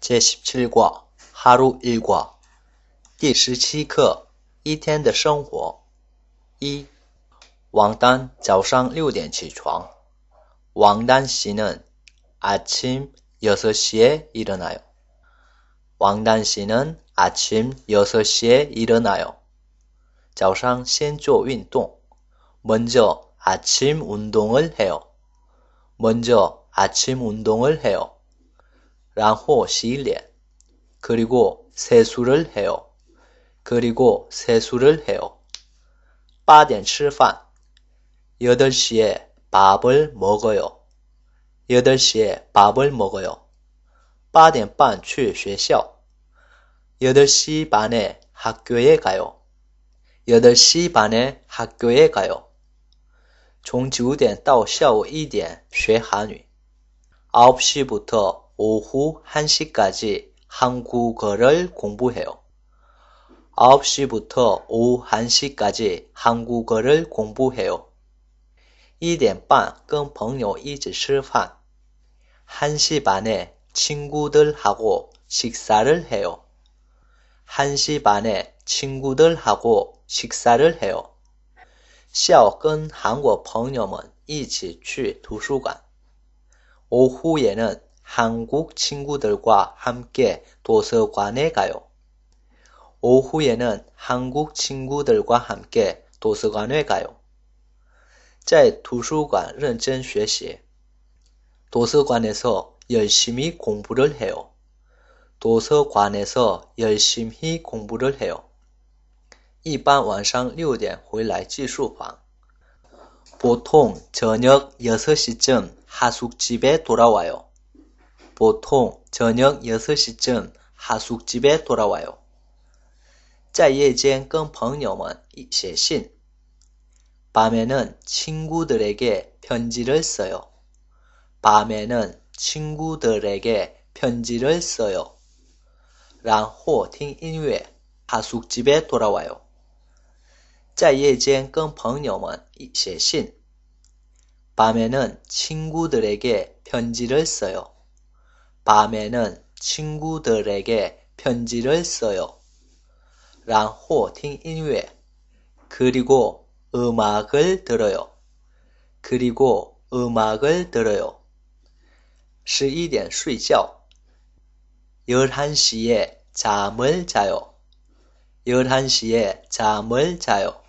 제17과 하루 일과 第17课一天的生活一王丹早上6点起床왕단 씨는 아침 6시에 일어나요. 왕단 씨는 아침 6시에 일어나요. 早上先做运动 먼저 아침 운동을 해요. 먼저 아침 운동을 해요. 然后洗脸 그리고 세수를 해요. 그리고 세수를 해요. 8点吃饭 8시에 밥을 먹어요. 8시에 밥을 먹어요. 8点半去学校 8시 반에 학교에 가요. 8시 반에 학교에 가요. 从9点到下午1点学韩语 9시부터 오후 1시까지 한국어를 공부해요. 9시부터 오후 1시까지 한국어를 공부해요. 1点半跟朋友一起吃饭 1시 반에 친구들하고 식사를 해요. 1시 반에 친구들하고 식사를 해요. 下午跟韩国朋友们一起去图书馆 오후에는 한국 친구들과 함께 도서관에 가요. 오후에는 한국 친구들과 함께 도서관에 가요. 在图书馆认真学习 도서관에서 열심히 공부를 해요. 도서관에서 열심히 공부를 해요. 一般晚上6点回来技术房 보통 저녁 6시쯤 하숙집에 돌아와요. 보통 저녁 6시쯤 하숙집에 돌아와요. 在夜间跟朋友们写信 밤에는 친구들에게 편지를 써요. 밤에는 친구들에게 편지를 써요. 然后听音乐 하숙집에 돌아와요. 在夜间跟朋友们写信 밤에는 친구들에게 편지를 써요. 밤에는 친구들에게 편지를 써요. 然后听音乐 그리고 음악을 들어요. 그리고 음악을 들어요. 11点睡觉 11시에 잠을 자요. 11시에 잠을 자요.